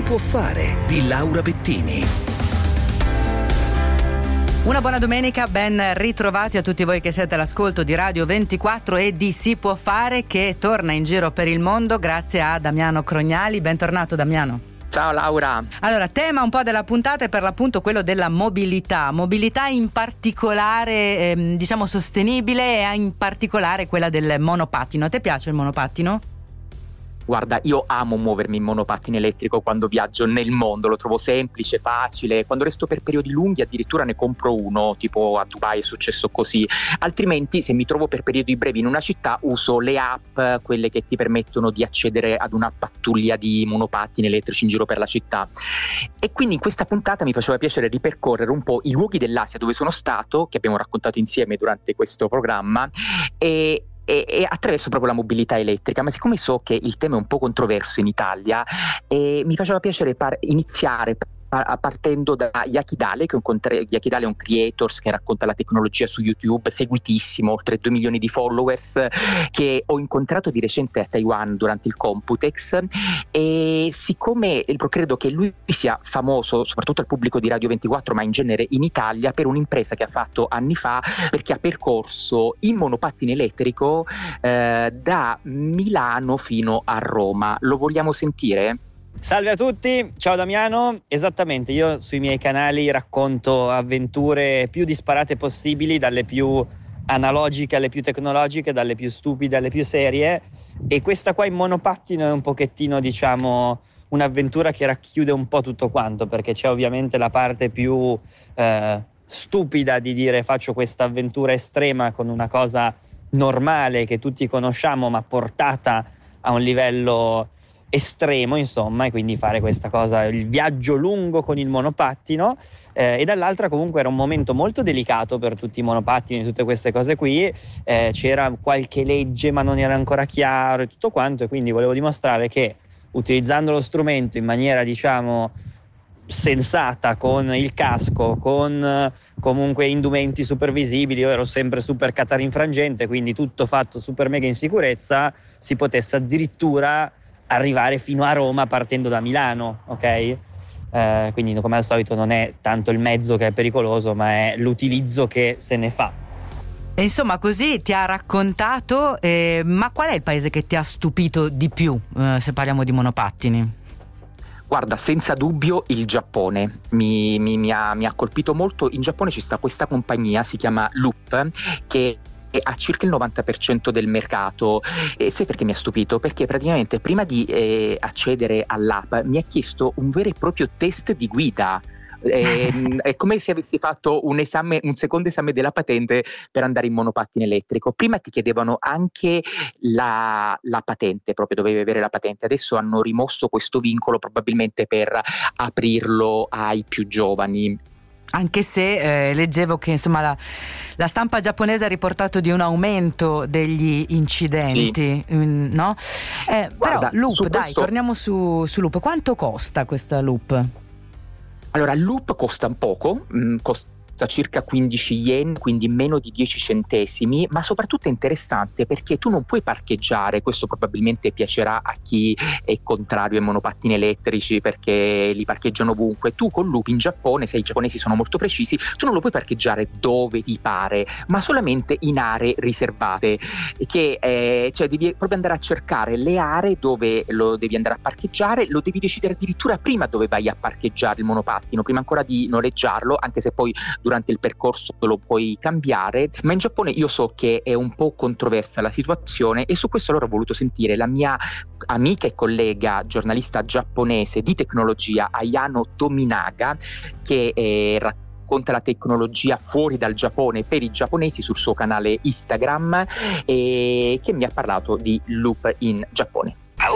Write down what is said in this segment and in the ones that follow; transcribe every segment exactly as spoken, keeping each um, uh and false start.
può fare di Laura Bettini. Una buona domenica, ben ritrovati a tutti voi che siete all'ascolto di Radio ventiquattro e di Si può fare, che torna in giro per il mondo grazie a Damiano Crognali. Bentornato Damiano. Ciao Laura. Allora, tema un po' della puntata è per l'appunto quello della mobilità, mobilità in particolare ehm, diciamo sostenibile e in particolare quella del monopattino. A te piace il monopattino? Guarda, io amo muovermi in monopattino elettrico quando viaggio nel mondo, lo trovo semplice, facile. Quando resto per periodi lunghi addirittura ne compro uno, tipo a Dubai è successo così. Altrimenti, se mi trovo per periodi brevi in una città, uso le app, quelle che ti permettono di accedere ad una pattuglia di monopattini elettrici in giro per la città. E quindi in questa puntata mi faceva piacere ripercorrere un po' i luoghi dell'Asia dove sono stato, che abbiamo raccontato insieme durante questo programma, e E, e attraverso proprio la mobilità elettrica. Ma siccome so che il tema è un po' controverso in Italia, eh, mi faceva piacere par- iniziare partendo da Yaki Dale, che è un, Yaki Dale è un creator che racconta la tecnologia su YouTube, seguitissimo, oltre due milioni di followers, che ho incontrato di recente a Taiwan durante il Computex. E siccome credo che lui sia famoso soprattutto al pubblico di Radio ventiquattro, ma in genere in Italia, per un'impresa che ha fatto anni fa, perché ha percorso in monopattino elettrico eh, da Milano fino a Roma. Lo vogliamo sentire? Salve a tutti, ciao Damiano. Esattamente, io sui miei canali racconto avventure più disparate possibili, dalle più analogiche alle più tecnologiche, dalle più stupide alle più serie, e questa qua in monopattino è un pochettino, diciamo, un'avventura che racchiude un po' tutto quanto, perché c'è ovviamente la parte più eh, stupida di dire faccio questa avventura estrema con una cosa normale che tutti conosciamo ma portata a un livello estremo, insomma, e quindi fare questa cosa, il viaggio lungo con il monopattino, eh, e dall'altra comunque era un momento molto delicato per tutti i monopattini, tutte queste cose qui, eh, c'era qualche legge ma non era ancora chiaro e tutto quanto, e quindi volevo dimostrare che utilizzando lo strumento in maniera, diciamo, sensata, con il casco, con eh, comunque indumenti super visibili, io ero sempre super catarinfrangente, quindi tutto fatto super mega in sicurezza, si potesse addirittura arrivare fino a Roma partendo da Milano, ok? Eh, quindi come al solito non è tanto il mezzo che è pericoloso, ma è l'utilizzo che se ne fa. E insomma, così ti ha raccontato, eh, ma qual è il paese che ti ha stupito di più, eh, se parliamo di monopattini? Guarda, senza dubbio il Giappone mi, mi, mi, ha, mi ha colpito molto. In Giappone ci sta questa compagnia, si chiama Loop, che ha circa il novanta per cento del mercato. E sai perché mi ha stupito? Perché praticamente prima di eh, accedere all'app mi ha chiesto un vero e proprio test di guida. Eh, è come se avessi fatto un esame, un secondo esame della patente per andare in monopattino elettrico. Prima ti chiedevano anche la, la patente, proprio dovevi avere la patente. Adesso hanno rimosso questo vincolo, probabilmente per aprirlo ai più giovani. Anche se eh, leggevo che insomma la, la stampa giapponese ha riportato di un aumento degli incidenti, sì. mh, no? Eh, Guarda, però Loop, dai, questo... torniamo su, su Loop. Quanto costa questa Loop? Allora, Loop costa poco, mh, costa circa quindici yen, quindi meno di dieci centesimi, ma soprattutto è interessante perché tu non puoi parcheggiare. Questo probabilmente piacerà a chi è contrario ai monopattini elettrici, perché li parcheggiano ovunque. Tu con Loop in Giappone, se i giapponesi sono molto precisi, tu non lo puoi parcheggiare dove ti pare, ma solamente in aree riservate, che eh, cioè devi proprio andare a cercare le aree dove lo devi andare a parcheggiare. Lo devi decidere addirittura prima dove vai a parcheggiare il monopattino, prima ancora di noleggiarlo, anche se poi durante il percorso lo puoi cambiare. Ma in Giappone io so che è un po' controversa la situazione, e su questo allora ho voluto sentire la mia amica e collega giornalista giapponese di tecnologia Ayano Tominaga, che eh, racconta la tecnologia fuori dal Giappone per i giapponesi sul suo canale Instagram, e che mi ha parlato di Loop in Giappone.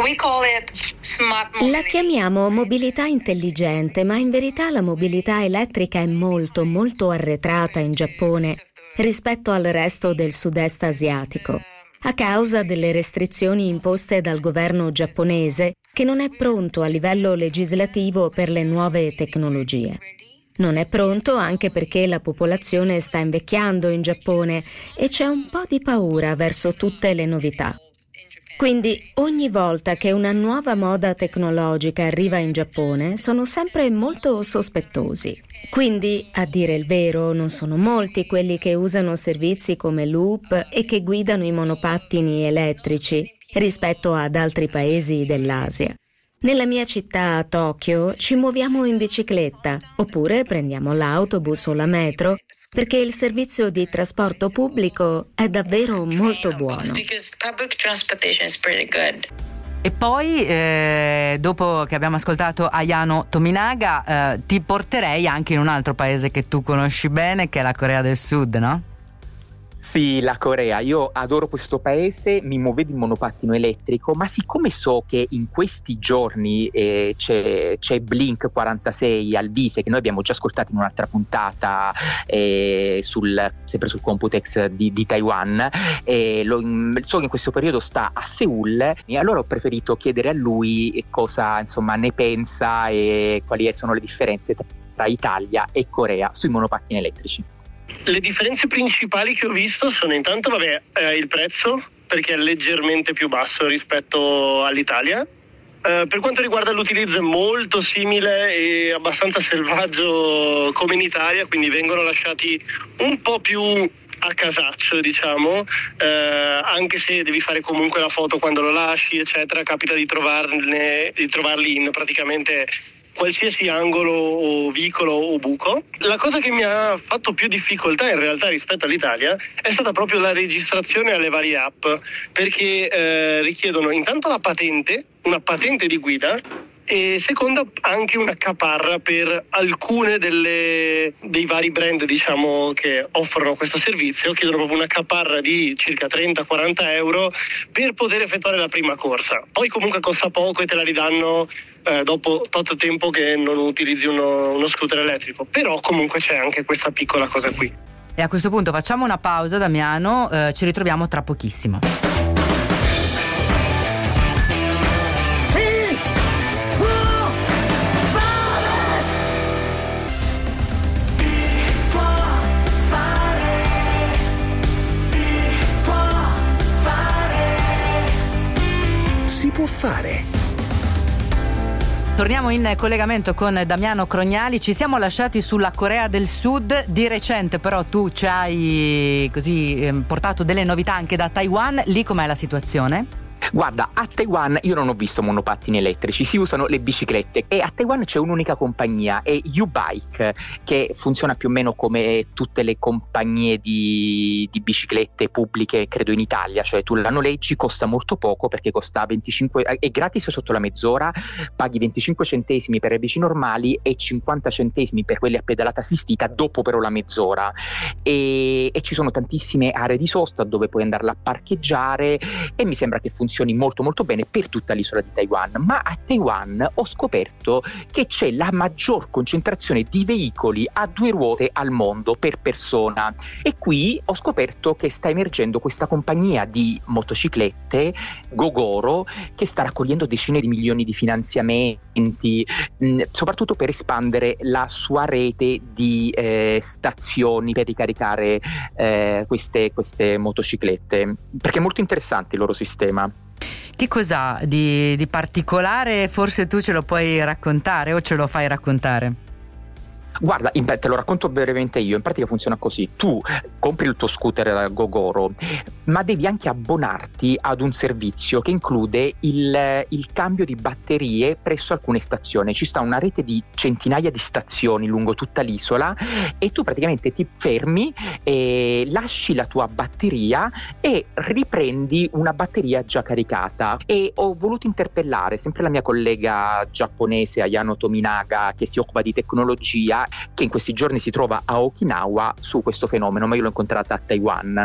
La chiamiamo mobilità intelligente, ma in verità la mobilità elettrica è molto, molto arretrata in Giappone rispetto al resto del sud-est asiatico, a causa delle restrizioni imposte dal governo giapponese, che non è pronto a livello legislativo per le nuove tecnologie. Non è pronto anche perché la popolazione sta invecchiando in Giappone e c'è un po' di paura verso tutte le novità. Quindi ogni volta che una nuova moda tecnologica arriva in Giappone sono sempre molto sospettosi. Quindi, a dire il vero, non sono molti quelli che usano servizi come Loop e che guidano i monopattini elettrici rispetto ad altri paesi dell'Asia. Nella mia città, a Tokyo, ci muoviamo in bicicletta oppure prendiamo l'autobus o la metro, perché il servizio di trasporto pubblico è davvero molto buono. E poi, eh, dopo che abbiamo ascoltato Ayano Tominaga, eh, ti porterei anche in un altro paese che tu conosci bene, che è la Corea del Sud, no? Sì, la Corea, io adoro questo paese, mi muovevo in monopattino elettrico, ma siccome so che in questi giorni eh, c'è, c'è Blink quarantasei al Vise, che noi abbiamo già ascoltato in un'altra puntata eh, sul, sempre sul Computex di, di Taiwan, e lo, so che in questo periodo sta a Seoul, e allora ho preferito chiedere a lui cosa insomma ne pensa e quali sono le differenze tra Italia e Corea sui monopattini elettrici. Le differenze principali che ho visto sono intanto vabbè, eh, il prezzo, perché è leggermente più basso rispetto all'Italia. Eh, per quanto riguarda l'utilizzo è molto simile e abbastanza selvaggio come in Italia, quindi vengono lasciati un po' più a casaccio, diciamo, eh, anche se devi fare comunque la foto quando lo lasci, eccetera, capita di trovarne, di trovarli in praticamente qualsiasi angolo o vicolo o buco. La cosa che mi ha fatto più difficoltà in realtà rispetto all'Italia è stata proprio la registrazione alle varie app, perché eh, richiedono intanto la patente, una patente di guida, e seconda anche una caparra per alcune delle dei vari brand, diciamo, che offrono questo servizio. Chiedono proprio una caparra di circa trenta quaranta euro per poter effettuare la prima corsa. Poi comunque costa poco e te la ridanno eh, dopo tot tempo che non utilizzi uno, uno scooter elettrico, però comunque c'è anche questa piccola cosa qui. E a questo punto facciamo una pausa, Damiano, eh, ci ritroviamo tra pochissimo. Può fare. Torniamo in collegamento con Damiano Crognali. Ci siamo lasciati sulla Corea del Sud. Di recente però tu ci hai così eh, portato delle novità anche da Taiwan. Lì com'è la situazione? Guarda, a Taiwan io non ho visto monopattini elettrici, si usano le biciclette, e a Taiwan c'è un'unica compagnia, è U-Bike, che funziona più o meno come tutte le compagnie di, di biciclette pubbliche, credo in Italia, cioè tu la noleggi, costa molto poco perché costa venticinque, è gratis sotto la mezz'ora, paghi venticinque centesimi per le bici normali e cinquanta centesimi per quelle a pedalata assistita dopo però la mezz'ora, e, e ci sono tantissime aree di sosta dove puoi andarla a parcheggiare, e mi sembra che funzioni molto molto bene per tutta l'isola di Taiwan. Ma a Taiwan ho scoperto che c'è la maggior concentrazione di veicoli a due ruote al mondo per persona, e qui ho scoperto che sta emergendo questa compagnia di motociclette, Gogoro, che sta raccogliendo decine di milioni di finanziamenti, mh, soprattutto per espandere la sua rete di eh, stazioni per ricaricare eh, queste, queste motociclette, perché è molto interessante il loro sistema. Che cos'ha di, di particolare? Forse tu ce lo puoi raccontare o ce lo fai raccontare? Guarda, in, te lo racconto brevemente io. In pratica funziona così: tu compri il tuo scooter Gogoro, ma devi anche abbonarti ad un servizio che include il, il cambio di batterie presso alcune stazioni. Ci sta una rete di centinaia di stazioni lungo tutta l'isola, e tu praticamente ti fermi e lasci la tua batteria e riprendi una batteria già caricata. E ho voluto interpellare sempre la mia collega giapponese Ayano Tominaga, che si occupa di tecnologia, che in questi giorni si trova a Okinawa, su questo fenomeno, ma io l'ho incontrata a Taiwan.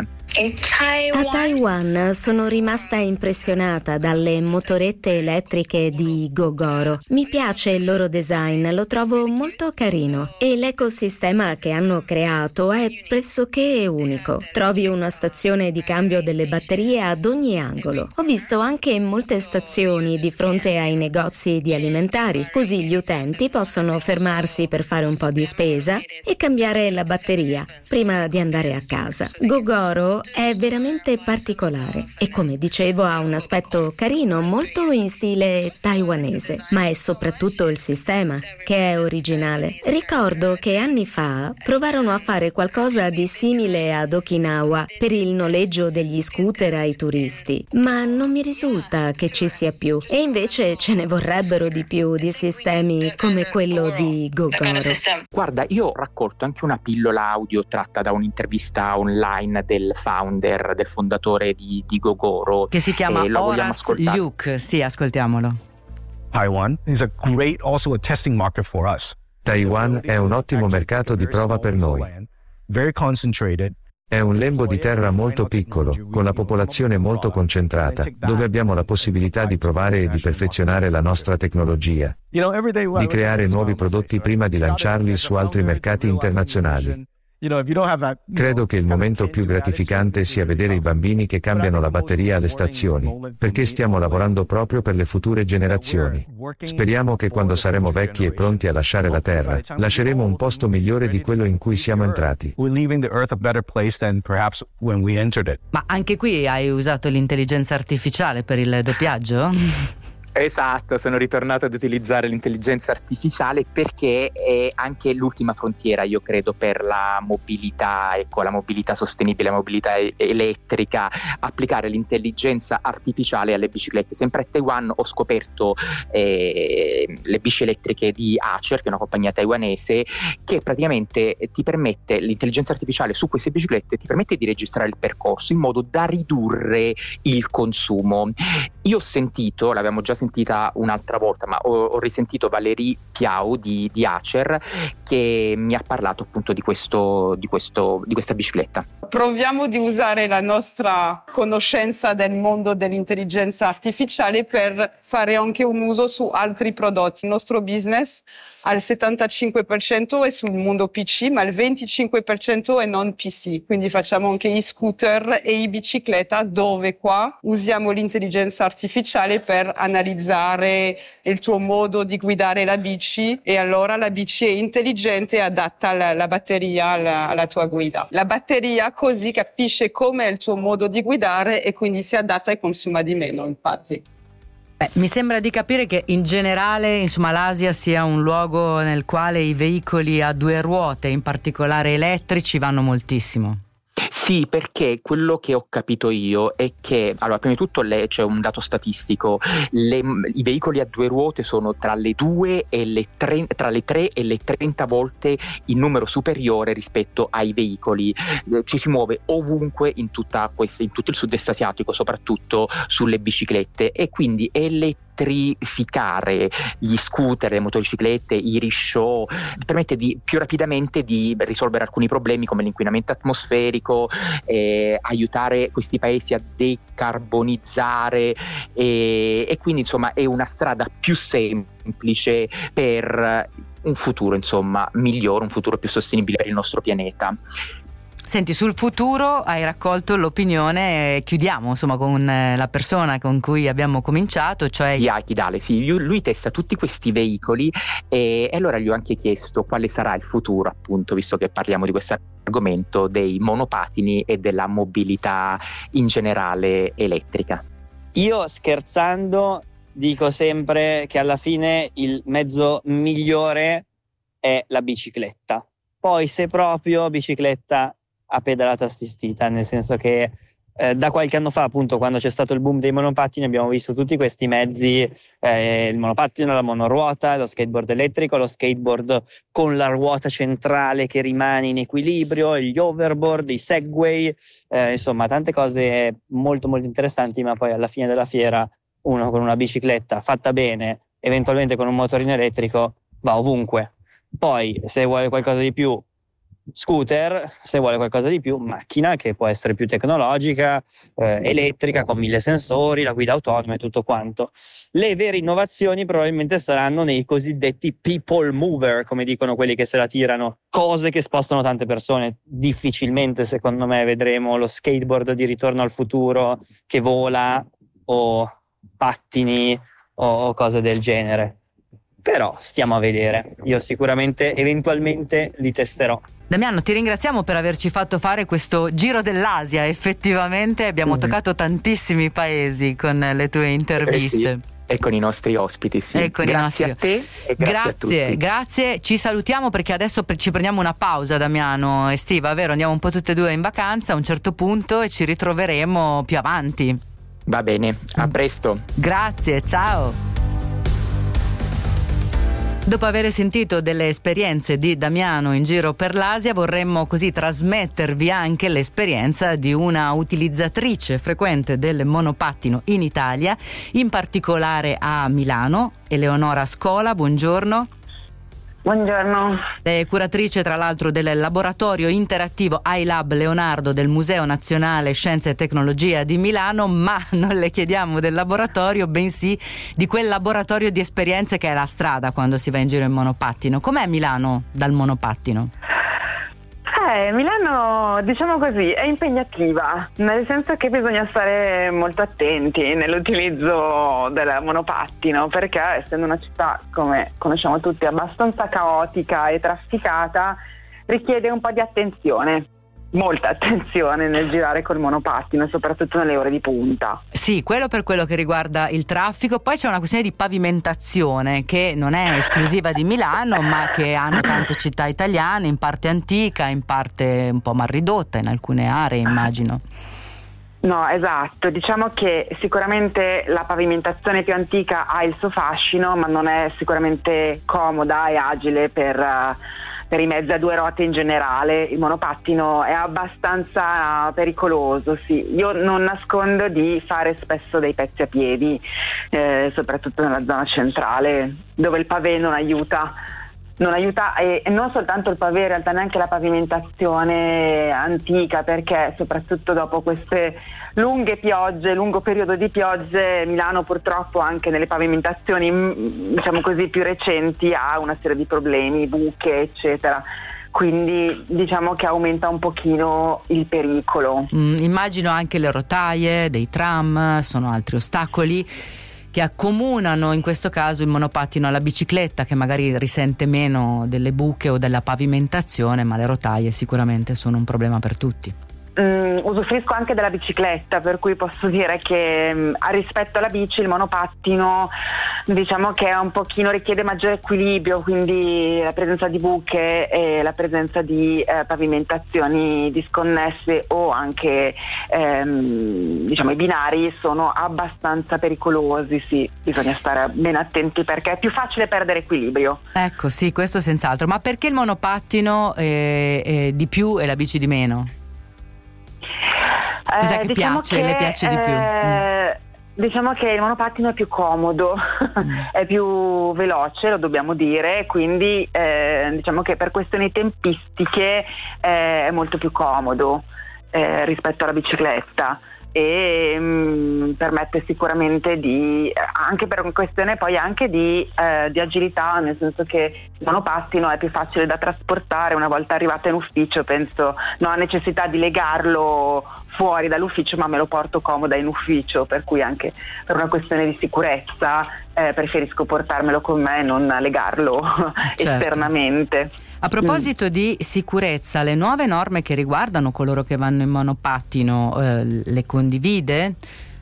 A Taiwan sono rimasta impressionata dalle motorette elettriche di Gogoro. Mi piace il loro design, lo trovo molto carino, e l'ecosistema che hanno creato è pressoché unico. Trovi una stazione di cambio delle batterie ad ogni angolo. Ho visto anche molte stazioni di fronte ai negozi di alimentari, così gli utenti possono fermarsi per fare un po' di spesa e cambiare la batteria prima di andare a casa. Gogoro Gogoro è veramente particolare e, come dicevo, ha un aspetto carino, molto in stile taiwanese, ma è soprattutto il sistema che è originale. Ricordo che anni fa provarono a fare qualcosa di simile ad Okinawa per il noleggio degli scooter ai turisti, ma non mi risulta che ci sia più, e invece ce ne vorrebbero di più di sistemi come quello di Gogoro. Guarda, io ho raccolto anche una pillola audio tratta da un'intervista online del founder, del fondatore di, di Gogoro, che si chiama Horace Luke. Sì, ascoltiamolo. Taiwan is a great also a testing market for us. Taiwan è un ottimo mercato di prova per noi. Very concentrated. È un lembo di terra molto piccolo, con la popolazione molto concentrata, dove abbiamo la possibilità di provare e di perfezionare la nostra tecnologia, di creare nuovi prodotti prima di lanciarli su altri mercati internazionali. Credo che il momento più gratificante sia vedere i bambini che cambiano la batteria alle stazioni, perché stiamo lavorando proprio per le future generazioni. Speriamo che quando saremo vecchi e pronti a lasciare la Terra, lasceremo un posto migliore di quello in cui siamo entrati. Ma anche qui hai usato l'intelligenza artificiale per il doppiaggio? Esatto, sono ritornato ad utilizzare l'intelligenza artificiale perché è anche l'ultima frontiera, io credo, per la mobilità, ecco, la mobilità sostenibile, la mobilità e- elettrica, applicare l'intelligenza artificiale alle biciclette. Sempre a Taiwan ho scoperto eh, le bici elettriche di Acer, che è una compagnia taiwanese, che praticamente ti permette, l'intelligenza artificiale su queste biciclette ti permette di registrare il percorso in modo da ridurre il consumo. Io ho sentito, l'abbiamo già sentita un'altra volta, ma ho, ho risentito Valérie Piau di, di Acer, che mi ha parlato appunto di questo, di questo, di questa bicicletta. Proviamo di usare la nostra conoscenza del mondo dell'intelligenza artificiale per fare anche un uso su altri prodotti. Il nostro business al settantacinque per cento è sul mondo P C, ma il venticinque per cento è non P C. Quindi facciamo anche i scooter e i bicicletta, dove qua usiamo l'intelligenza artificiale per analizzare il tuo modo di guidare la bici, e allora la bici è intelligente e adatta la, la batteria alla, alla tua guida. La batteria così capisce come è il tuo modo di guidare e quindi si adatta e consuma di meno, infatti. Beh, mi sembra di capire che in generale, insomma, l'Asia sia un luogo nel quale i veicoli a due ruote, in particolare elettrici, vanno moltissimo. Sì, perché quello che ho capito io è che, allora, prima di tutto le, c'è un dato statistico: le, i veicoli a due ruote sono tra le due e le tre, tra le tre e le trenta volte in numero superiore rispetto ai veicoli. Eh, ci si muove ovunque in tutta questa, in tutto il sud-est asiatico, soprattutto sulle biciclette, e quindi elettrificare gli scooter, le motociclette, i rickshaw permette di più rapidamente di risolvere alcuni problemi come l'inquinamento atmosferico, eh, aiutare questi paesi a decarbonizzare, e, e quindi insomma è una strada più semplice per un futuro insomma migliore, un futuro più sostenibile per il nostro pianeta. Senti, sul futuro hai raccolto l'opinione, e chiudiamo insomma con la persona con cui abbiamo cominciato, cioè Yaki Dale. Sì, lui testa tutti questi veicoli, e, e allora gli ho anche chiesto quale sarà il futuro, appunto, visto che parliamo di questo argomento, dei monopatini e della mobilità in generale elettrica. Io, scherzando, dico sempre che alla fine il mezzo migliore è la bicicletta. Poi, se proprio, bicicletta a pedalata assistita, nel senso che eh, da qualche anno fa, appunto, quando c'è stato il boom dei monopattini, abbiamo visto tutti questi mezzi, eh, il monopattino, la monoruota, lo skateboard elettrico, lo skateboard con la ruota centrale che rimane in equilibrio, gli overboard, i segway, eh, insomma tante cose molto molto interessanti, ma poi alla fine della fiera uno con una bicicletta fatta bene, eventualmente con un motorino elettrico, va ovunque. Poi, se vuole qualcosa di più, scooter; se vuole qualcosa di più, macchina, che può essere più tecnologica, eh, elettrica, con mille sensori, la guida autonoma e tutto quanto. Le vere innovazioni probabilmente saranno nei cosiddetti people mover, come dicono quelli che se la tirano, cose che spostano tante persone. Difficilmente, secondo me, vedremo lo skateboard di Ritorno al futuro che vola, o pattini o, o cose del genere. Però stiamo a vedere. Io sicuramente eventualmente li testerò. Damiano, ti ringraziamo per averci fatto fare questo giro dell'Asia. Effettivamente abbiamo mm-hmm. toccato tantissimi paesi con le tue interviste. Eh sì. E con i nostri ospiti, sì. E con grazie i nostri... a te e grazie, grazie a tutti. Grazie, ci salutiamo perché adesso ci prendiamo una pausa, Damiano e Steve, vero? Andiamo un po' tutte e due in vacanza a un certo punto e ci ritroveremo più avanti. Va bene, a presto. Grazie, ciao. Dopo aver sentito delle esperienze di Damiano in giro per l'Asia, vorremmo così trasmettervi anche l'esperienza di una utilizzatrice frequente del monopattino in Italia, in particolare a Milano. Eleonora Scola, buongiorno. Buongiorno. Lei è curatrice tra l'altro del laboratorio interattivo iLab Leonardo del Museo Nazionale Scienza e Tecnologia di Milano, ma non le chiediamo del laboratorio, bensì di quel laboratorio di esperienze che è la strada quando si va in giro in monopattino. Com'è Milano dal monopattino? Eh, Milano, diciamo così, è impegnativa, nel senso che bisogna stare molto attenti nell'utilizzo del monopattino, perché essendo una città, come conosciamo tutti, abbastanza caotica e trafficata, richiede un po' di attenzione. Molta attenzione nel girare col monopattino, soprattutto nelle ore di punta. Sì, quello per quello che riguarda il traffico. Poi c'è una questione di pavimentazione che non è esclusiva di Milano, ma che hanno tante città italiane, in parte antica, in parte un po' mal ridotta in alcune aree, immagino. No, esatto, diciamo che sicuramente la pavimentazione più antica ha il suo fascino, ma non è sicuramente comoda e agile per per i mezzi a due ruote in generale. Il monopattino è abbastanza pericoloso, sì. Io non nascondo di fare spesso dei pezzi a piedi, eh, soprattutto nella zona centrale, dove il pavé non aiuta. Non aiuta e, e non soltanto il pavé, in realtà neanche la pavimentazione antica, perché soprattutto dopo queste lunghe piogge, lungo periodo di piogge, Milano purtroppo anche nelle pavimentazioni, diciamo così, più recenti ha una serie di problemi, buche, eccetera. Quindi diciamo che aumenta un pochino il pericolo. Mm, immagino anche le rotaie dei tram sono altri ostacoli che accomunano in questo caso il monopattino alla bicicletta, che magari risente meno delle buche o della pavimentazione, ma le rotaie sicuramente sono un problema per tutti. Mm, usufruisco anche della bicicletta, per cui posso dire che mm, rispetto alla bici il monopattino diciamo che è un pochino richiede maggiore equilibrio, quindi la presenza di buche e la presenza di eh, pavimentazioni disconnesse o anche ehm, diciamo i binari sono abbastanza pericolosi, sì, bisogna stare ben attenti perché è più facile perdere equilibrio. Ecco, sì, questo senz'altro. Ma perché il monopattino è, è di più e la bici di meno? Cos'è Eh, che diciamo piace? che, Le piace di più? eh, Mm. Diciamo che il monopattino è più comodo, Mm. è più veloce, lo dobbiamo dire, quindi eh, diciamo che per questioni tempistiche eh, è molto più comodo eh, rispetto alla bicicletta e mh, permette sicuramente di, anche per una questione poi anche di, eh, di agilità, nel senso che il monopattino è più facile da trasportare una volta arrivato in ufficio, penso non ha necessità di legarlo fuori dall'ufficio, ma me lo porto comoda in ufficio, per cui anche per una questione di sicurezza eh, preferisco portarmelo con me e non legarlo Certo. esternamente. A proposito mm. di sicurezza, le nuove norme che riguardano coloro che vanno in monopattino eh, le condivide?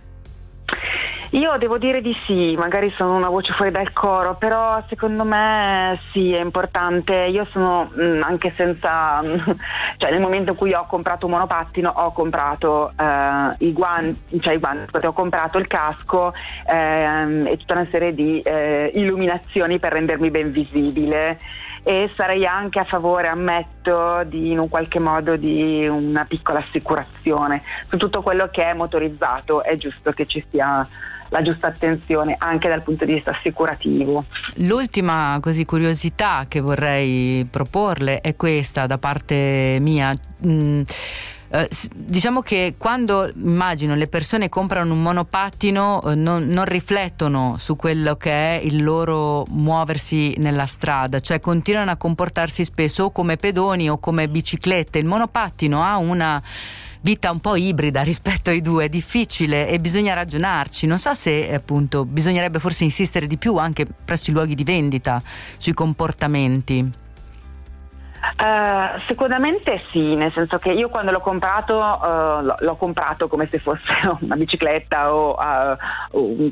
Io devo dire di sì, magari sono una voce fuori dal coro, però secondo me sì, è importante. Io sono mh, anche senza, cioè nel momento in cui ho comprato un monopattino ho comprato eh, i guanti, cioè i guanti, ho comprato il casco eh, e tutta una serie di eh, illuminazioni per rendermi ben visibile. E sarei anche a favore, ammetto, di in un qualche modo di una piccola assicurazione su tutto quello che è motorizzato. È giusto che ci sia la giusta attenzione anche dal punto di vista assicurativo. L'ultima così curiosità che vorrei proporle è questa da parte mia. Mm. Uh, diciamo che quando immagino le persone comprano un monopattino uh, non, non riflettono su quello che è il loro muoversi nella strada, cioè continuano a comportarsi spesso o come pedoni o come biciclette. Il monopattino ha una vita un po' ibrida rispetto ai due, è difficile e bisogna ragionarci. Non so se appunto bisognerebbe forse insistere di più anche presso i luoghi di vendita sui comportamenti. Uh, sicuramente sì, nel senso che io quando l'ho comprato uh, l'ho, l'ho comprato come se fosse una bicicletta o uh, un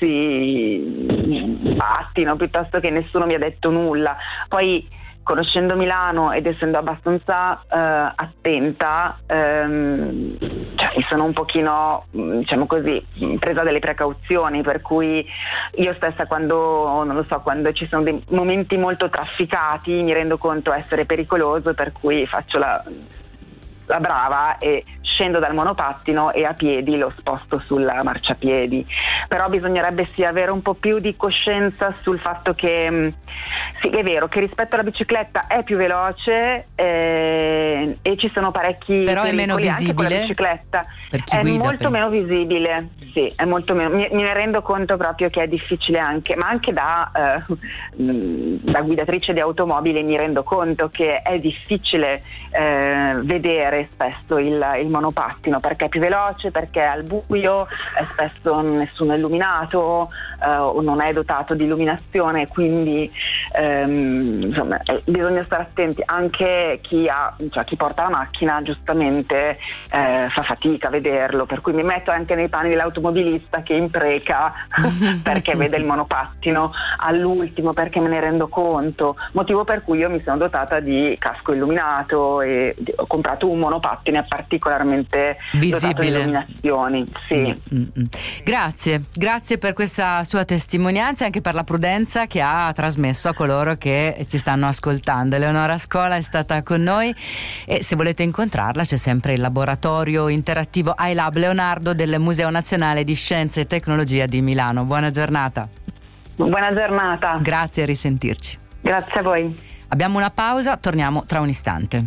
qualsiasi pattino, piuttosto che nessuno mi ha detto nulla. Poi, conoscendo Milano ed essendo abbastanza uh, attenta, um, cioè mi sono un pochino, diciamo così, presa delle precauzioni, per cui io stessa quando, non lo so, quando ci sono dei momenti molto trafficati mi rendo conto essere pericoloso, per cui faccio la, la brava e scendo dal monopattino e a piedi lo sposto sulla marciapiedi. Però bisognerebbe sì avere un po' più di coscienza sul fatto che sì, è vero che rispetto alla bicicletta è più veloce eh, e ci sono parecchi però è meno visibile anche con la bicicletta, per chi è guida, molto per... meno visibile, sì, è molto meno, mi, mi ne rendo conto proprio che è difficile anche, ma anche da, eh, da guidatrice di automobile mi rendo conto che è difficile eh, vedere spesso il, il monopattino, perché è più veloce, perché è al buio, è spesso nessuno è illuminato eh, o non è dotato di illuminazione, quindi ehm, insomma eh, bisogna stare attenti. Anche chi ha, cioè chi porta la macchina giustamente eh, fa fatica a vederlo, per cui mi metto anche nei panni dell'automobilista che impreca perché vede il monopattino all'ultimo, perché me ne rendo conto, motivo per cui io mi sono dotata di casco illuminato e ho comprato un monopattino particolarmente visibile, dotato di illuminazioni. Sì. Mm-hmm. Grazie, grazie per questa sua testimonianza e anche per la prudenza che ha trasmesso a coloro che ci stanno ascoltando. Eleonora Scola è stata con noi e se volete incontrarla c'è sempre il laboratorio interattivo iLab Leonardo del Museo Nazionale di Scienze e Tecnologia di Milano. Buona giornata. Buona giornata. Grazie, a risentirci. Grazie a voi. Abbiamo una pausa, torniamo tra un istante.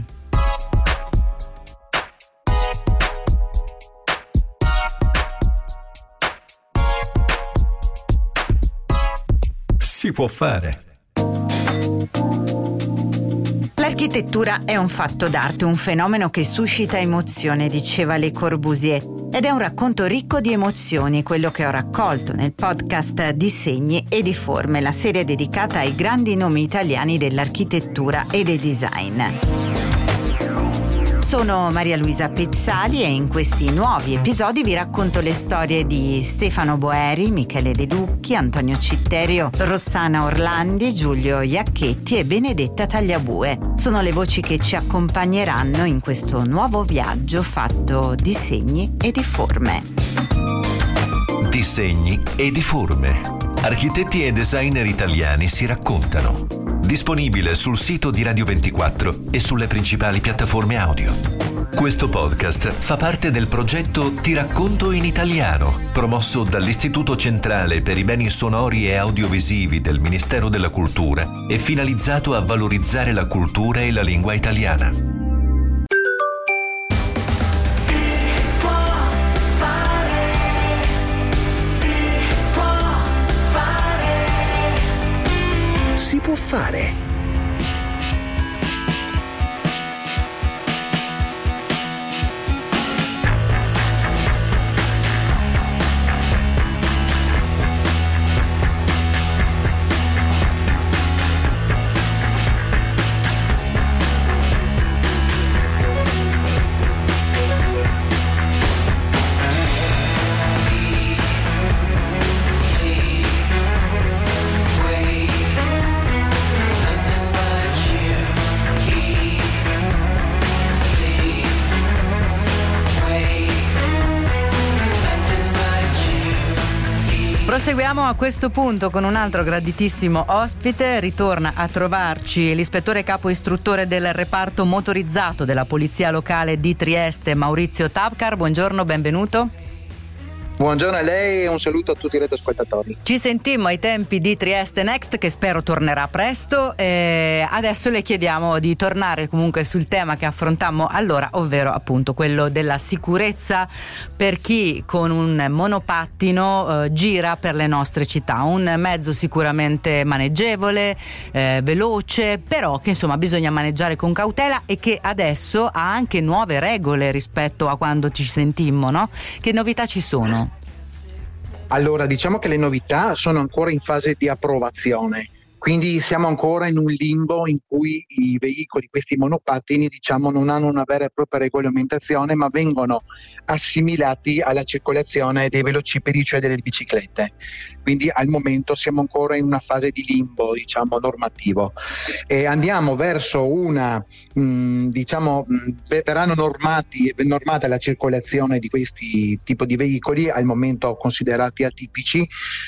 Si può fare. L'architettura è un fatto d'arte, un fenomeno che suscita emozione, diceva Le Corbusier, ed è un racconto ricco di emozioni, quello che ho raccolto nel podcast Disegni e di Forme, la serie dedicata ai grandi nomi italiani dell'architettura e del design. Sono Maria Luisa Pezzali e in questi nuovi episodi vi racconto le storie di Stefano Boeri, Michele De Lucchi, Antonio Citterio, Rossana Orlandi, Giulio Iacchetti e Benedetta Tagliabue. Sono le voci che ci accompagneranno in questo nuovo viaggio fatto di segni e di forme. Di segni e di forme. Architetti e designer italiani si raccontano. Disponibile sul sito di Radio ventiquattro e sulle principali piattaforme audio. Questo podcast fa parte del progetto Ti racconto in italiano, promosso dall'Istituto Centrale per i Beni Sonori e Audiovisivi del Ministero della Cultura e finalizzato a valorizzare la cultura e la lingua italiana. Si può fare. Proseguiamo a questo punto con un altro graditissimo ospite. Ritorna a trovarci l'ispettore capo istruttore del reparto motorizzato della Polizia Locale di Trieste, Maurizio Tavcar. Buongiorno, benvenuto. Buongiorno a lei e un saluto a tutti i radioascoltatori. Ci sentimmo ai tempi di Trieste Next, che spero tornerà presto, e adesso le chiediamo di tornare comunque sul tema che affrontammo allora, ovvero appunto quello della sicurezza per chi con un monopattino eh, gira per le nostre città. Un mezzo sicuramente maneggevole, eh, veloce, però che insomma bisogna maneggiare con cautela e che adesso ha anche nuove regole rispetto a quando ci sentimmo, no? Che novità ci sono? Allora, diciamo che le novità sono ancora in fase di approvazione, Quindi siamo ancora in un limbo in cui i veicoli, questi monopattini, diciamo, non hanno una vera e propria regolamentazione, ma vengono assimilati alla circolazione dei velocipedi, cioè delle biciclette. Quindi al momento siamo ancora in una fase di limbo, diciamo, normativo. E andiamo verso una, mh, diciamo, mh, verranno normati, normata la circolazione di questi tipi di veicoli, al momento considerati atipici,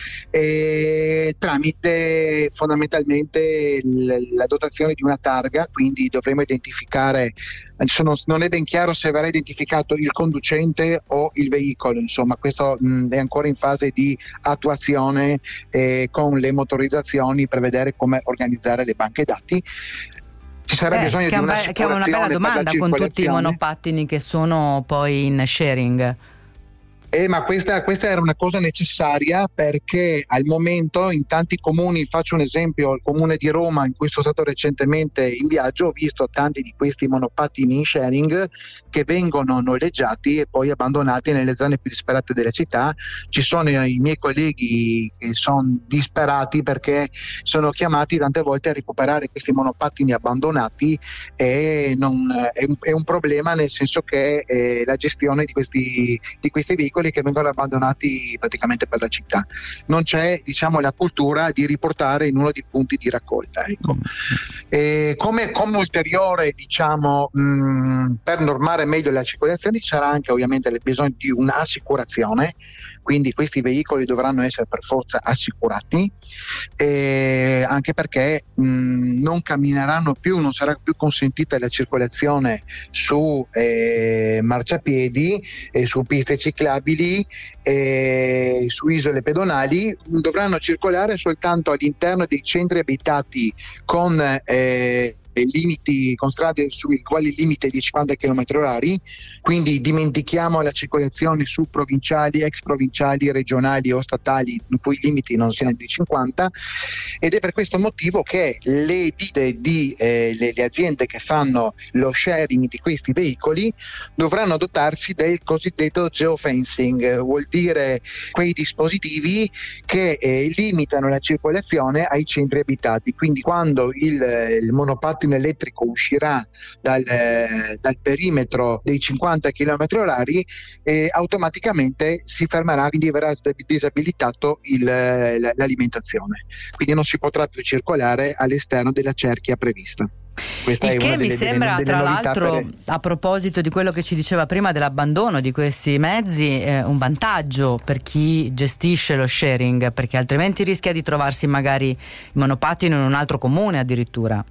e tramite fondamentalmente fondamentalmente la dotazione di una targa, quindi dovremo identificare, sono, non è ben chiaro se verrà identificato il conducente o il veicolo, insomma questo mh, è ancora in fase di attuazione eh, con le motorizzazioni per vedere come organizzare le banche dati. Ci sarà eh, bisogno di una be- che è una bella domanda con tutti i monopattini che sono poi in sharing. Eh, ma questa, questa era una cosa necessaria, perché al momento in tanti comuni, faccio un esempio, il comune di Roma in cui sono stato recentemente in viaggio, ho visto tanti di questi monopattini in sharing che vengono noleggiati e poi abbandonati nelle zone più disperate della città. Ci sono i miei colleghi che sono disperati perché sono chiamati tante volte a recuperare questi monopattini abbandonati, e non, è, un, è un problema, nel senso che eh, la gestione di questi, di questi veicoli che vengono abbandonati praticamente per la città. Non c'è, diciamo, la cultura di riportare in uno dei punti di raccolta. Ecco. E come, come ulteriore, diciamo, mh, per normare meglio la circolazione, ci sarà anche ovviamente il bisogno di un'assicurazione, quindi questi veicoli dovranno essere per forza assicurati, e anche perché mh, non cammineranno più, non sarà più consentita la circolazione su eh, marciapiedi, eh, su piste ciclabili, e su isole pedonali. Dovranno circolare soltanto all'interno dei centri abitati con eh, limiti, con strade sui quali il limite è di cinquanta chilometri orari, quindi dimentichiamo la circolazione su provinciali, ex provinciali, regionali o statali in cui i limiti non siano di cinquanta, ed è per questo motivo che le ditte di eh, le, le aziende che fanno lo sharing di questi veicoli dovranno dotarsi del cosiddetto geofencing, vuol dire quei dispositivi che eh, limitano la circolazione ai centri abitati. Quindi quando il, il monopattino elettrico uscirà dal, eh, dal perimetro dei cinquanta chilometri orari, eh, automaticamente si fermerà, quindi verrà disabilitato il, l'alimentazione, quindi non si potrà più circolare all'esterno della cerchia prevista. Questa il è che una mi delle, sembra delle, delle tra l'altro per... a proposito di quello che ci diceva prima dell'abbandono di questi mezzi, eh, un vantaggio per chi gestisce lo sharing, perché altrimenti rischia di trovarsi magari il monopattino in un altro comune addirittura.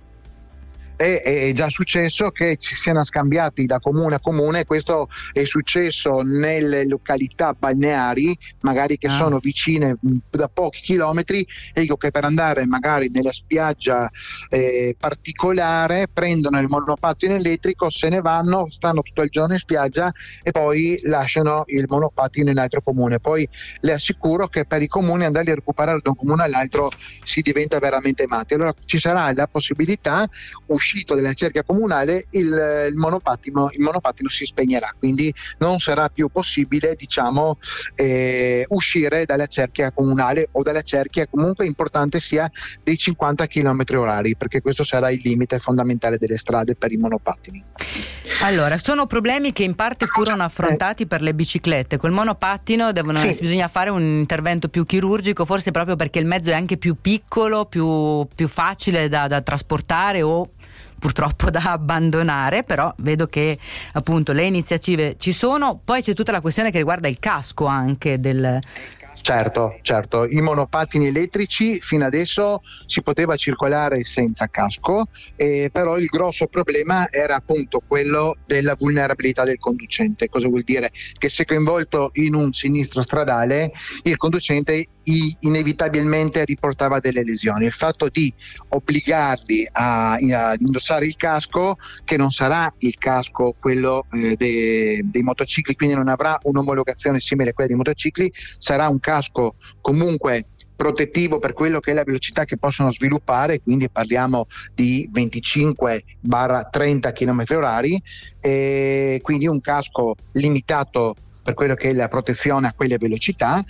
È, è già successo che ci siano scambiati da comune a comune. Questo è successo nelle località balneari, magari che ah. sono vicine da pochi chilometri, e dico che per andare magari nella spiaggia eh, particolare prendono il monopattino elettrico, se ne vanno, stanno tutto il giorno in spiaggia e poi lasciano il monopattino in altro comune. Poi le assicuro che per i comuni andarli a recuperare da un comune all'altro si diventa veramente matti. Allora ci sarà la possibilità, uscito della cerchia comunale, il, il monopattino il monopattino si spegnerà, quindi non sarà più possibile, diciamo, eh, uscire dalla cerchia comunale o dalla cerchia, comunque importante sia dei cinquanta chilometri orari, perché questo sarà il limite fondamentale delle strade per i monopattini. Allora, sono problemi che in parte furono affrontati per le biciclette. Col monopattino devono, sì. bisogna fare un intervento più chirurgico, forse proprio perché il mezzo è anche più piccolo, più, più facile da, da trasportare o purtroppo da abbandonare, però vedo che appunto le iniziative ci sono. Poi c'è tutta la questione che riguarda il casco anche del... Certo, certo, i monopattini elettrici fino adesso si poteva circolare senza casco, eh, però il grosso problema era appunto quello della vulnerabilità del conducente. Cosa vuol dire? Che se coinvolto in un sinistro stradale, il conducente inevitabilmente riportava delle lesioni. Il fatto di obbligarli a, a indossare il casco, che non sarà il casco quello eh, dei, dei motocicli, quindi non avrà un'omologazione simile a quella dei motocicli, sarà un casco comunque protettivo per quello che è la velocità che possono sviluppare, quindi parliamo di venticinque trenta chilometri orari, e quindi un casco limitato per quello che è la protezione a quelle velocità,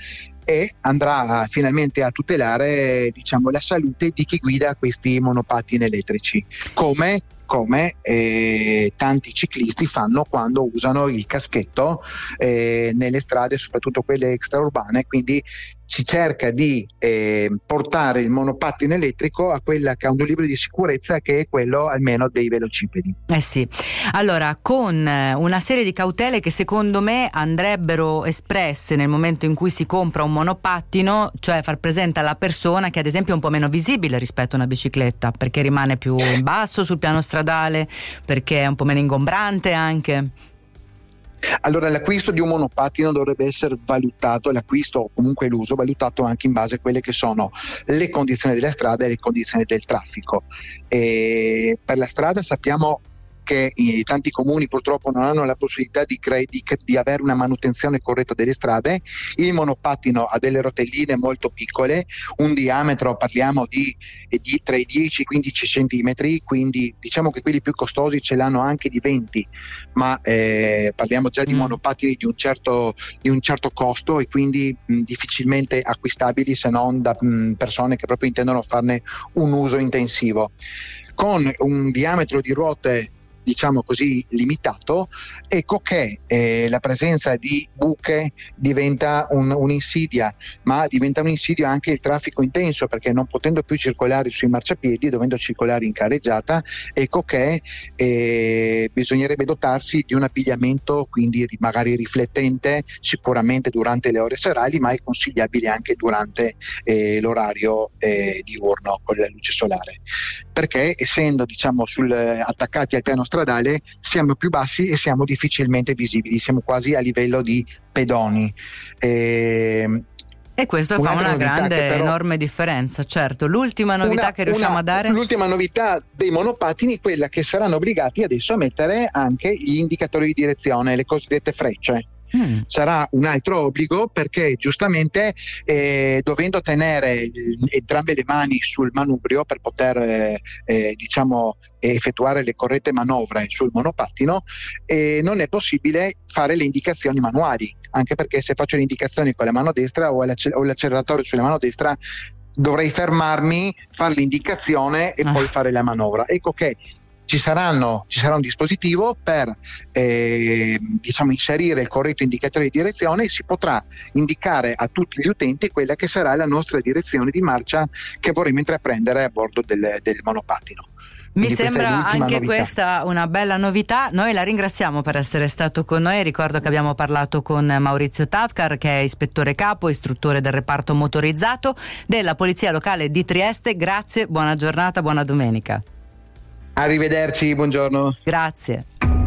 e andrà finalmente a tutelare, diciamo, la salute di chi guida questi monopattini elettrici, come come eh, tanti ciclisti fanno quando usano il caschetto eh, nelle strade, soprattutto quelle extraurbane. Quindi si cerca di eh, portare il monopattino elettrico a quella che ha un livello di sicurezza che è quello almeno dei velocipedi. Eh sì, allora con una serie di cautele che secondo me andrebbero espresse nel momento in cui si compra un monopattino, cioè far presente alla persona che ad esempio è un po' meno visibile rispetto a una bicicletta, perché rimane più in basso sul piano stradale, perché è un po' meno ingombrante anche. Allora, l'acquisto di un monopattino dovrebbe essere valutato, l'acquisto o comunque l'uso valutato anche in base a quelle che sono le condizioni della strada e le condizioni del traffico. E per la strada sappiamo che i tanti comuni purtroppo non hanno la possibilità di, cre- di, di avere una manutenzione corretta delle strade. Il monopattino ha delle rotelline molto piccole, un diametro parliamo di, di tra i dieci e i quindici centimetri, quindi diciamo che quelli più costosi ce l'hanno anche di venti, ma eh, parliamo già di mm. monopattini di un certo, di un certo costo e quindi mh, difficilmente acquistabili se non da mh, persone che proprio intendono farne un uso intensivo. Con un diametro di ruote diciamo così limitato, ecco che eh, la presenza di buche diventa un, un'insidia, ma diventa un'insidia anche il traffico intenso, perché non potendo più circolare sui marciapiedi, dovendo circolare in carreggiata, ecco che eh, bisognerebbe dotarsi di un abbigliamento quindi magari riflettente sicuramente durante le ore serali, ma è consigliabile anche durante eh, l'orario eh, diurno con la luce solare, perché essendo diciamo sul, attaccati al piano stradale siamo più bassi e siamo difficilmente visibili, siamo quasi a livello di pedoni. E, e questo fa una grande, però, enorme differenza, certo. L'ultima novità una, che riusciamo una, a dare? L'ultima novità dei monopattini è quella che saranno obbligati adesso a mettere anche gli indicatori di direzione, le cosiddette frecce. Mm. Sarà un altro obbligo, perché giustamente eh, dovendo tenere entrambe le mani sul manubrio per poter eh, eh, diciamo effettuare le corrette manovre sul monopattino, eh, non è possibile fare le indicazioni manuali, anche perché se faccio le indicazioni con la mano destra o, o l'acceleratore sulla mano destra dovrei fermarmi, fare l'indicazione e ah. poi fare la manovra. Ecco che Ci, saranno, ci sarà un dispositivo per eh, diciamo inserire il corretto indicatore di direzione e si potrà indicare a tutti gli utenti quella che sarà la nostra direzione di marcia che vorremmo intraprendere a bordo del, del monopattino. Mi Quindi sembra questa anche novità. Questa una bella novità. Noi la ringraziamo per essere stato con noi. Ricordo che abbiamo parlato con Maurizio Tavkar, che è ispettore capo, istruttore del reparto motorizzato della Polizia Locale di Trieste. Grazie, buona giornata, buona domenica. Arrivederci, buongiorno. Grazie.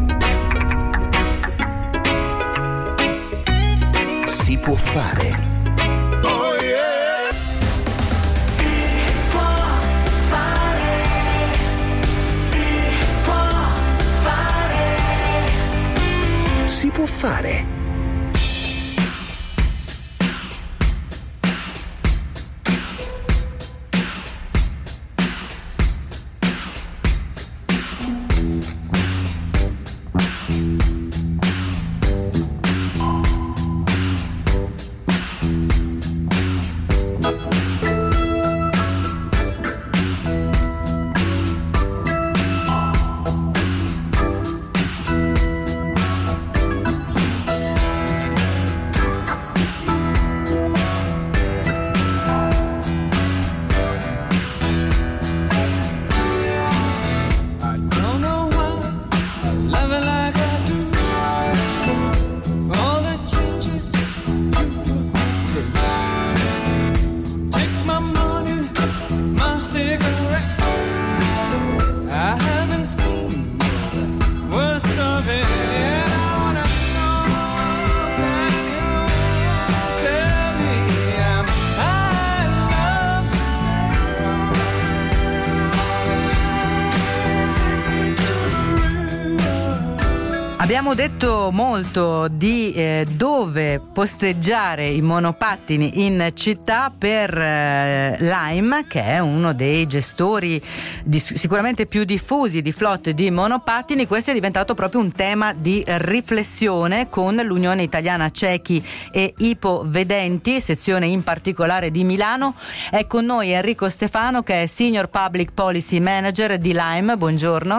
Si può fare. Oh yeah. Si può fare. Si può fare. Si può fare. Abbiamo detto molto di eh, dove posteggiare i monopattini in città per eh, Lime, che è uno dei gestori di, sicuramente più diffusi di flotte di monopattini. Questo è diventato proprio un tema di riflessione con l'Unione Italiana Ciechi e Ipovedenti, sezione in particolare di Milano. È con noi Enrico Stefano, che è Senior Public Policy Manager di Lime. Buongiorno.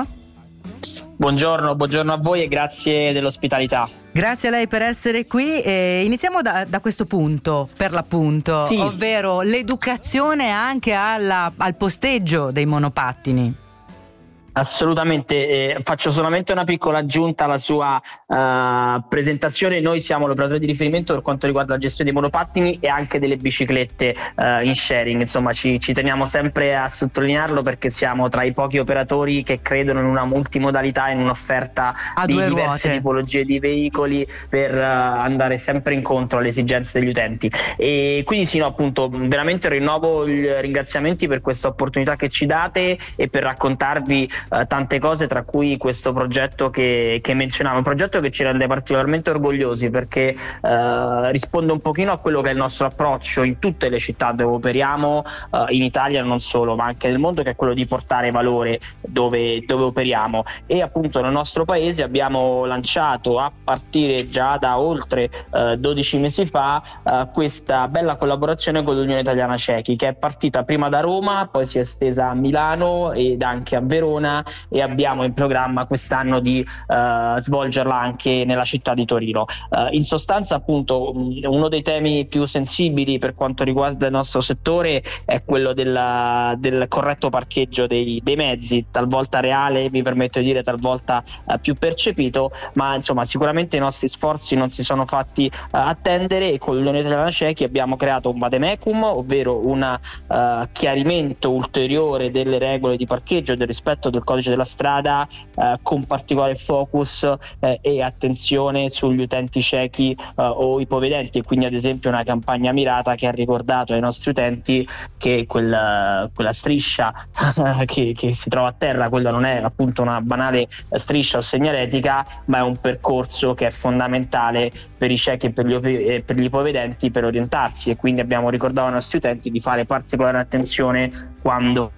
Buongiorno, buongiorno a voi e grazie dell'ospitalità. Grazie a lei per essere qui. E iniziamo da, da questo punto, per l'appunto, sì. Ovvero l'educazione anche alla, al posteggio dei monopattini. Assolutamente, eh, faccio solamente una piccola aggiunta alla sua uh, presentazione. Noi siamo l'operatore di riferimento per quanto riguarda la gestione dei monopattini e anche delle biciclette uh, in sharing. Insomma, ci, ci teniamo sempre a sottolinearlo perché siamo tra i pochi operatori che credono in una multimodalità, in un'offerta a di diverse ruote. Tipologie di veicoli per uh, andare sempre incontro alle esigenze degli utenti. E quindi sì, no, appunto, veramente rinnovo i ringraziamenti per questa opportunità che ci date e per raccontarvi Uh, tante cose, tra cui questo progetto che, che menzionavo, un progetto che ci rende particolarmente orgogliosi perché uh, risponde un pochino a quello che è il nostro approccio in tutte le città dove operiamo, uh, in Italia non solo ma anche nel mondo, che è quello di portare valore dove, dove operiamo. E appunto nel nostro paese abbiamo lanciato a partire già da oltre uh, dodici mesi fa uh, questa bella collaborazione con l'Unione Italiana Ciechi, che è partita prima da Roma, poi si è estesa a Milano ed anche a Verona, e abbiamo in programma quest'anno di uh, svolgerla anche nella città di Torino. Uh, in sostanza, appunto, uno dei temi più sensibili per quanto riguarda il nostro settore è quello della, del corretto parcheggio dei, dei mezzi, talvolta reale, mi permetto di dire talvolta uh, più percepito, ma insomma sicuramente i nostri sforzi non si sono fatti uh, attendere, e con l'Unione Italiana Ciechi abbiamo creato un vademecum, ovvero un uh, chiarimento ulteriore delle regole di parcheggio, del rispetto del codice della strada, eh, con particolare focus eh, e attenzione sugli utenti ciechi eh, o ipovedenti, e quindi ad esempio una campagna mirata che ha ricordato ai nostri utenti che quella, quella striscia che, che si trova a terra, quella non è appunto una banale striscia o segnaletica, ma è un percorso che è fondamentale per i ciechi e per gli, e per gli ipovedenti per orientarsi, e quindi abbiamo ricordato ai nostri utenti di fare particolare attenzione quando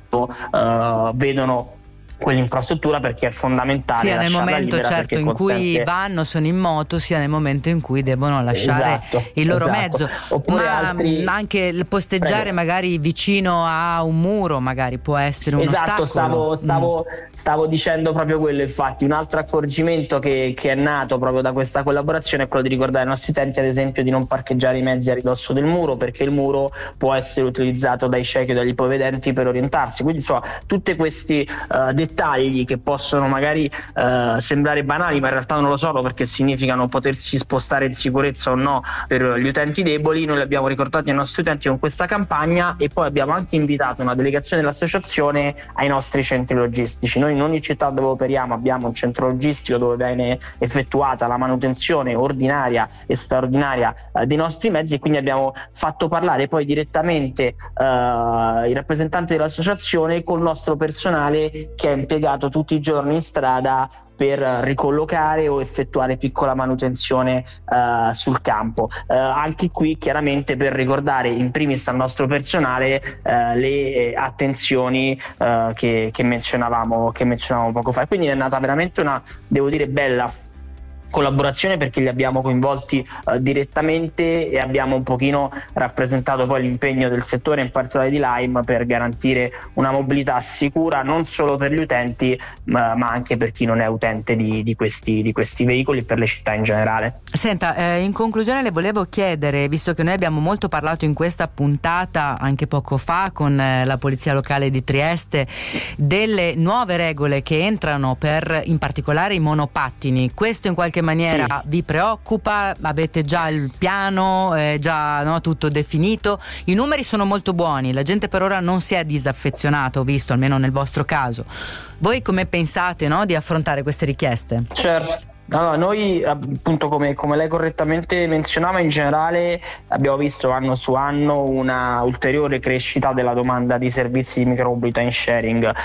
uh, vedono quell'infrastruttura, perché è fondamentale sia nel momento certo in consente... cui vanno, sono in moto, sia nel momento in cui devono lasciare esatto, il loro esatto. mezzo. Oppure ma altri... anche il posteggiare Prego. magari vicino a un muro magari può essere un esatto, ostacolo. Stavo, stavo, mm. stavo dicendo proprio quello. Infatti un altro accorgimento che, che è nato proprio da questa collaborazione è quello di ricordare ai nostri utenti ad esempio di non parcheggiare i mezzi a ridosso del muro, perché il muro può essere utilizzato dai ciechi o dagli ipovedenti per orientarsi. Quindi insomma tutti questi uh, dettagli che possono magari uh, sembrare banali, ma in realtà non lo sono, perché significano potersi spostare in sicurezza o no per gli utenti deboli, noi li abbiamo ricordati ai nostri utenti con questa campagna, e poi abbiamo anche invitato una delegazione dell'associazione ai nostri centri logistici. Noi in ogni città dove operiamo abbiamo un centro logistico dove viene effettuata la manutenzione ordinaria e straordinaria uh, dei nostri mezzi, e quindi abbiamo fatto parlare poi direttamente uh, i rappresentanti dell'associazione col nostro personale che è impiegato tutti i giorni in strada per ricollocare o effettuare piccola manutenzione uh, sul campo. Uh, anche qui chiaramente per ricordare in primis al nostro personale uh, le attenzioni uh, che, che menzionavamo che menzionavamo poco fa. Quindi è nata veramente una, devo dire, bella collaborazione, perché li abbiamo coinvolti uh, direttamente e abbiamo un pochino rappresentato poi l'impegno del settore, in particolare di Lime, per garantire una mobilità sicura non solo per gli utenti ma, ma anche per chi non è utente di, di, questi, di questi veicoli e per le città in generale. Senta, eh, in conclusione le volevo chiedere, visto che noi abbiamo molto parlato in questa puntata anche poco fa con eh, la Polizia Locale di Trieste delle nuove regole che entrano per in particolare i monopattini, questo in qualche maniera sì. vi preoccupa? Avete già il piano, è già no, tutto definito? I numeri sono molto buoni, la gente per ora non si è disaffezionata, ho visto, almeno nel vostro caso. Voi come pensate no, di affrontare queste richieste? Certo. Allora, noi appunto come, come lei correttamente menzionava, in generale abbiamo visto anno su anno una ulteriore crescita della domanda di servizi di micromobilità in sharing, eh,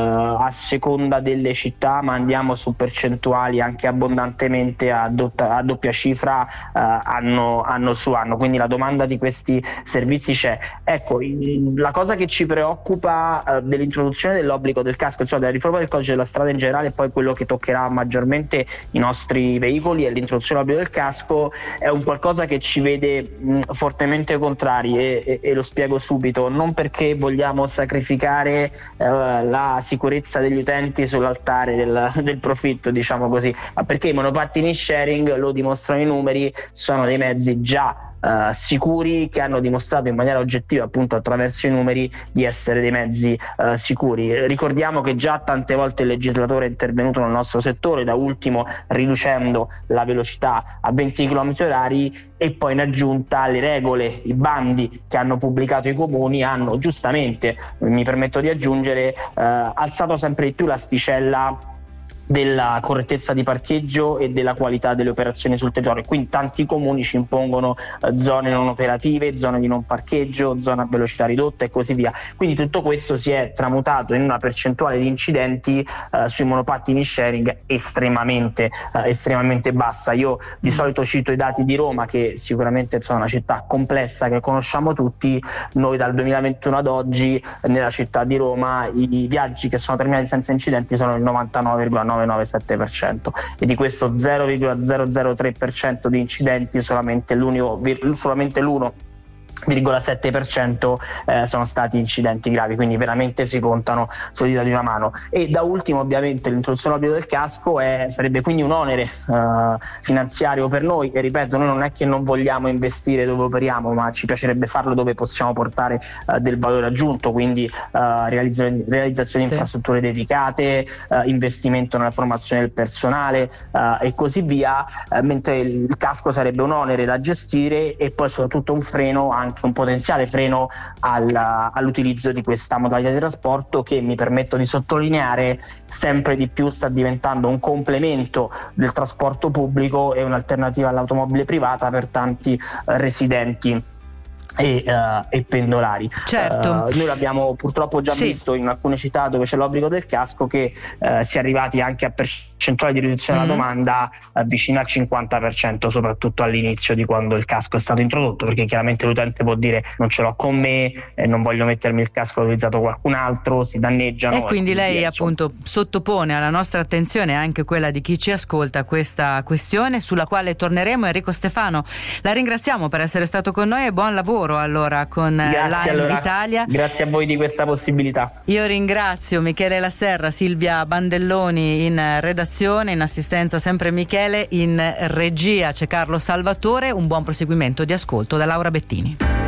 a seconda delle città, ma andiamo su percentuali anche abbondantemente a, dotta, a doppia cifra eh, anno, anno su anno, quindi la domanda di questi servizi c'è. Ecco, la cosa che ci preoccupa eh, dell'introduzione dell'obbligo del casco, insomma della riforma del codice della strada in generale, e poi quello che toccherà maggiormente i nostri nostri veicoli, e l'introduzione dell'obbligo del casco è un qualcosa che ci vede mh, fortemente contrari e, e, e lo spiego subito, non perché vogliamo sacrificare eh, la sicurezza degli utenti sull'altare del, del profitto, diciamo così, ma perché i monopattini sharing, lo dimostrano i numeri, sono dei mezzi già Uh, sicuri, che hanno dimostrato in maniera oggettiva, appunto attraverso i numeri, di essere dei mezzi uh, sicuri. Ricordiamo che già tante volte il legislatore è intervenuto nel nostro settore, da ultimo riducendo la velocità a venti chilometri orari, e poi in aggiunta le regole, i bandi che hanno pubblicato i comuni hanno giustamente, mi permetto di aggiungere, uh, alzato sempre di più l'asticella della correttezza di parcheggio e della qualità delle operazioni sul territorio. Quindi tanti comuni ci impongono eh, zone non operative, zone di non parcheggio, zone a velocità ridotta e così via. Quindi tutto questo si è tramutato in una percentuale di incidenti eh, sui monopattini sharing estremamente eh, estremamente bassa. Io di solito cito i dati di Roma, che sicuramente sono una città complessa che conosciamo tutti. Noi dal duemilaventuno ad oggi nella città di Roma i viaggi che sono terminati senza incidenti sono il novantanove virgola novecentonovantasette per cento, e di questo zero virgola zero zero tre per cento di incidenti solamente l'unico solamente l'uno virgola sette per cento eh, sono stati incidenti gravi, quindi veramente si contano sulle dita di una mano. E da ultimo ovviamente l'introduzione dell'obbligo del casco è, sarebbe quindi un onere eh, finanziario per noi, e ripeto, noi non è che non vogliamo investire dove operiamo, ma ci piacerebbe farlo dove possiamo portare eh, del valore aggiunto, quindi eh, realizzazione, realizzazione di sì. infrastrutture dedicate, eh, investimento nella formazione del personale eh, e così via, eh, mentre il casco sarebbe un onere da gestire e poi soprattutto un freno, anche un potenziale freno al, all'utilizzo di questa modalità di trasporto, che mi permetto di sottolineare sempre di più sta diventando un complemento del trasporto pubblico e un'alternativa all'automobile privata per tanti eh, residenti E, uh, e pendolari. Certo. Uh, noi l'abbiamo purtroppo già sì. visto in alcune città dove c'è l'obbligo del casco, che uh, si è arrivati anche a percentuali di riduzione mm. della domanda uh, vicino al cinquanta per cento, soprattutto all'inizio di quando il casco è stato introdotto, perché chiaramente l'utente può dire non ce l'ho con me, eh, non voglio mettermi il casco, l'ho utilizzato qualcun altro, si danneggiano. E quindi lei via, appunto sottopone alla nostra attenzione, anche quella di chi ci ascolta, questa questione sulla quale torneremo. Enrico Stefano, la ringraziamo per essere stato con noi e buon lavoro allora con grazie, Lime allora, Italia. Grazie a voi di questa possibilità. Io ringrazio Michele La Serra, Silvia Bandelloni in redazione, in assistenza sempre Michele, in regia c'è Carlo Salvatore. Un buon proseguimento di ascolto da Laura Bettini.